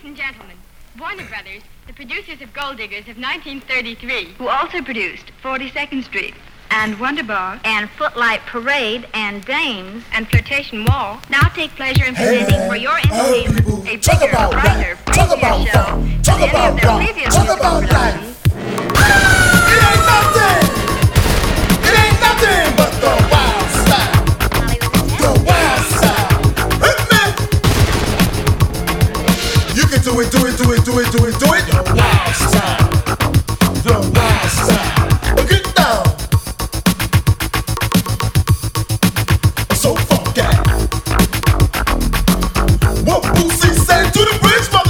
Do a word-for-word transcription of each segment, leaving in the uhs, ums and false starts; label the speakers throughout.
Speaker 1: and gentlemen, Warner Brothers, the producers of Gold Diggers of nineteen thirty-three, who also produced forty-second Street, and Wonderbar, and Footlight Parade, and Dames, and Flirtation Wall, now take pleasure in presenting
Speaker 2: Hey,
Speaker 1: for your
Speaker 2: hey,
Speaker 1: entertainment
Speaker 2: people,
Speaker 1: a
Speaker 2: talk
Speaker 1: bigger,
Speaker 2: about
Speaker 1: brighter,
Speaker 2: life, talk
Speaker 1: breezier
Speaker 2: about
Speaker 1: show
Speaker 2: fun, talk
Speaker 1: than any
Speaker 2: about
Speaker 1: of their
Speaker 2: rock,
Speaker 1: previous
Speaker 2: talk
Speaker 1: musical
Speaker 2: about life.
Speaker 1: productions.
Speaker 2: It ain't nothing. It ain't nothing but the wild style. The wild style. Hit me. You can do it, do it, do it, do it, do it, do it. The wild style. The wild style. Get down. So funky. What Boosie said to the bridge, mother.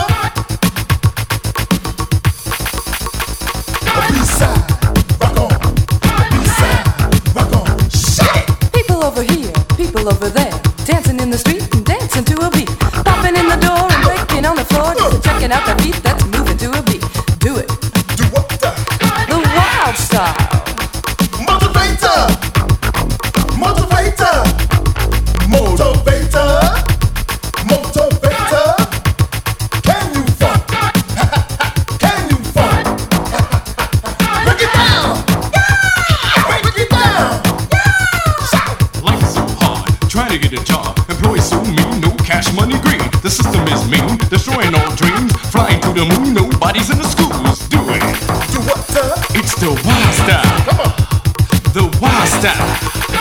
Speaker 3: Over here, people over there, dancing in the street and dancing to a beat, popping in the door and breaking on the floor, just checking out the beat that's moving to a beat. Do it.
Speaker 2: Do what? The,
Speaker 3: the wild style.
Speaker 2: Motivator, motivator, motivator, motivator. Can you funk? Can you funk? Break it down. Yeah. Break it down.
Speaker 4: Life is so hard, trying to get a job. Employees so mean, no cash, money, greed. The system is mean, destroying all dreams. Flying to the moon, nobody's in the schools. Do it.
Speaker 2: Do what, sir?
Speaker 4: It's the wild style.
Speaker 2: Come on.
Speaker 4: The wild style.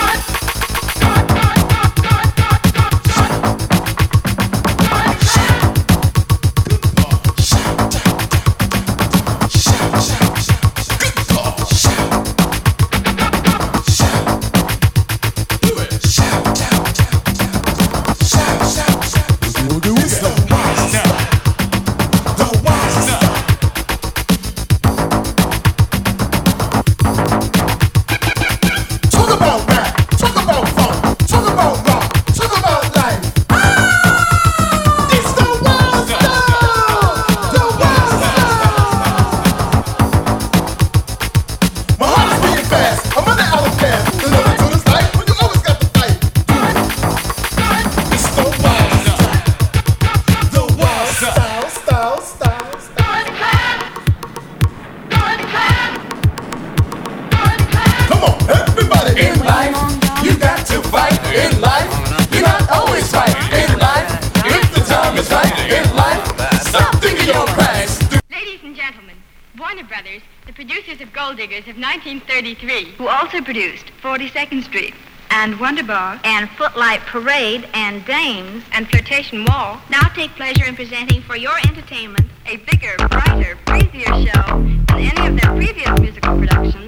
Speaker 1: Of nineteen thirty-three, who also produced forty-second Street, and Wonderbar, and Footlight Parade, and Dames, and Flirtation Wall, now take pleasure in presenting for your entertainment a bigger, brighter, breezier show than any of their previous musical productions.